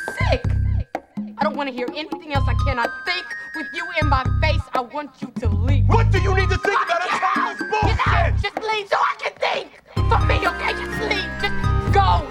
sick. I don't want to hear anything else. I cannot think with you in my face. I want you to leave. What do you need to think about? I'm tired of this bullshit. Just leave so I can think. For me, okay? Just leave. Just go.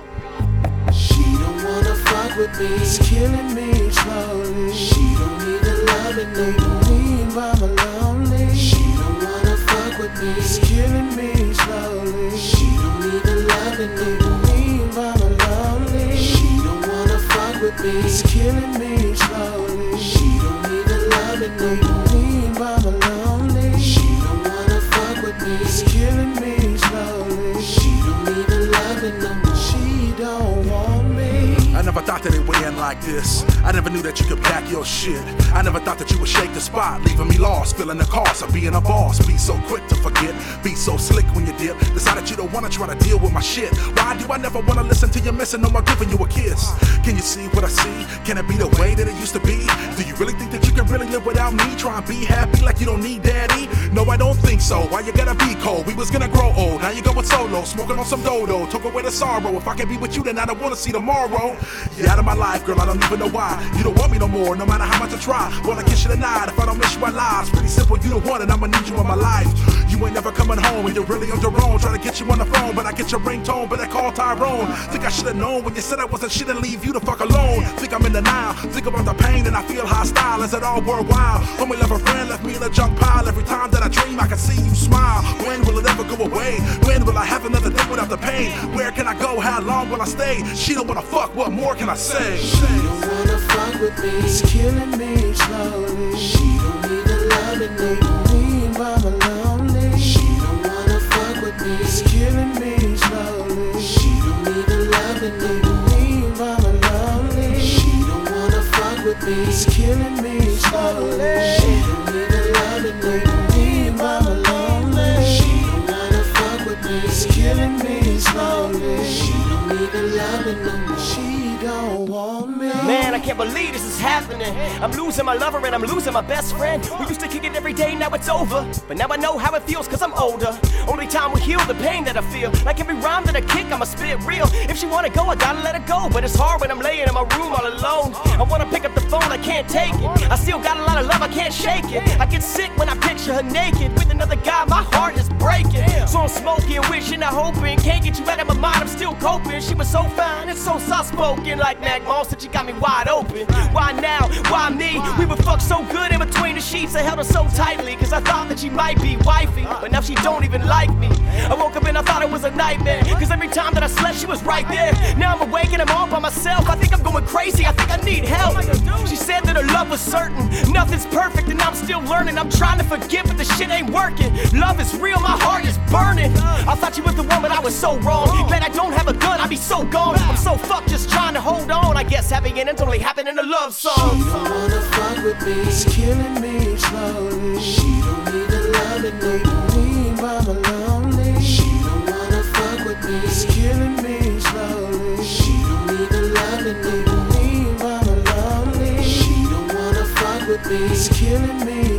She don't wanna fuck with me. It's killing me slowly. She don't need the loving, no need by my lonely. She don't wanna fuck with me. It's killing me slowly. She don't need the loving, no need by my lonely. She don't wanna fuck with me. It's killing me slowly. She don't need the loving, no need by my lonely. She don't wanna fuck with me. It's killing me slowly. She don't need the loving, no. She don't want me. I never thought that it would end like this. I never knew that you could pack your shit. I never thought that you would shake the spot, leaving me lost, feeling the cost of being a boss. Be so quick to forget, be so slick when you dip. Decide you don't wanna try to deal with my shit. Why do I never wanna listen to you missing? No more giving you a kiss. Can you see what I see? Can it be the way that it used to be? Do you really think that you can really live without me? Try and be happy like you don't need daddy? No, I don't think so. Why you gotta be cold? We was gonna grow old. Now you going solo, smoking on some dodo. Took away the sorrow. If I can be with you, then I don't wanna see tomorrow. You out of my life, girl, I don't even know why. You don't want me no more, no matter how much I try. Wanna kiss you tonight, if I don't miss you, I lie. It's pretty simple, you the one and I'ma need you in my life. You ain't never coming home and you're really on your own. Trying to get you on the phone, but I get your ringtone, but I call Tyrone. Think I should've known when you said I wasn't shit and leave you the fuck alone. Think I'm in denial, think about the pain and I feel hostile. Is it all worthwhile? Only love a friend left me in a junk pile. Every time that I dream, I can see you smile. When will it ever go away? When will I have another day without the pain? Where can I go? How long will I stay? She don't wanna fuck, what more can I say? She don't wanna fuck with me. It's killing me slowly. She don't need the loving, no need by my lonely. She don't wanna fuck with me. It's killing me slowly. She don't need the loving, no need by my lonely. She don't wanna fuck with me. It's killing me slowly. She don't need the loving, no need by my lonely. She don't wanna fuck with me. It's killing me slowly. She don't need the loving, no. She don't want me. Man, I can't believe this is happening. I'm losing my lover and I'm losing my best friend. We used to kick it every day, now it's over. But now I know how it feels cause I'm older. Only time will heal the pain that I feel. Like every rhyme that I kick, I'ma spit real. If she wanna go, I gotta let her go. But it's hard when I'm laying in my room all alone. I wanna pick up the phone, I can't take it. I still got a lot of love, I can't shake it. I get sick when I picture her naked with another guy, my heart is breaking. So I'm smoking, wishing, I hoping. Can't get you out of my mind, I'm still coping. She was so fine and so soft-spoken. Like Mac Moss said, she got me wide open. Why now? Why me? We would fuck so good in between the sheets. I held her so tightly cause I thought that she might be wifey. But now she don't even like me. I woke up and I thought it was a nightmare. Cause every time that I slept she was right there. Now I'm awake and I'm all by myself. I think I'm going crazy, I think I need help. She said that her love was certain. Nothing's perfect and I'm still learning. I'm trying to forgive but the shit ain't working. Love is real, my heart is burning. I thought she was the one but I was so wrong. Glad I don't have a gun, I'd be so gone. I'm so fucked just trying to hold on. I guess happy endings only happen in a love song. She don't wanna fuck with me. It's killing me slowly. She don't need the loving, no need by my lonely. She don't wanna fuck with me. It's killing me slowly. She don't need the loving, no need by my lonely. She don't wanna fuck with me. It's killing me